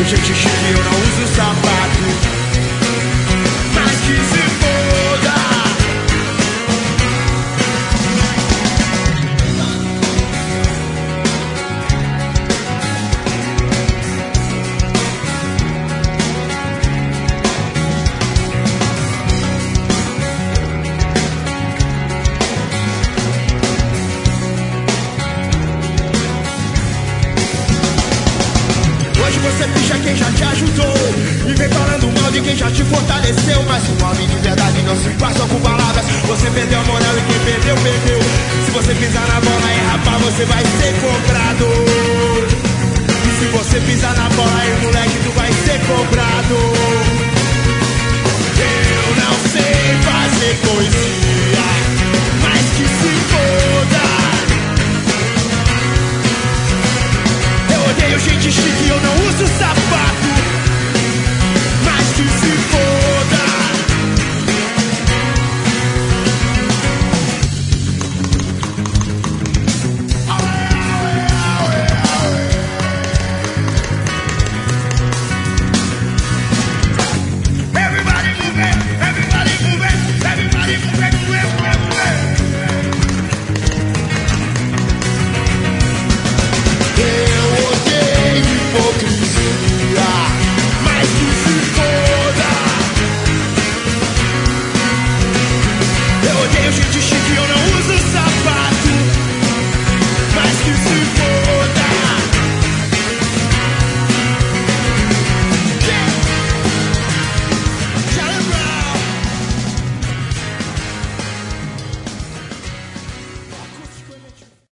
sou gente chique, eu não uso sapato. Mas que se foda. Hoje você picha quem já te ajudou e vem falando mal de quem já te fortaleceu. Mas um homem de verdade não se faz só com palavras. Você perdeu a moral e quem perdeu, perdeu. Se você pisar na bola e rapaz, você vai ser cobrado. E se você pisar na bola aí, moleque, tu vai ser cobrado. Eu não sei fazer poesia,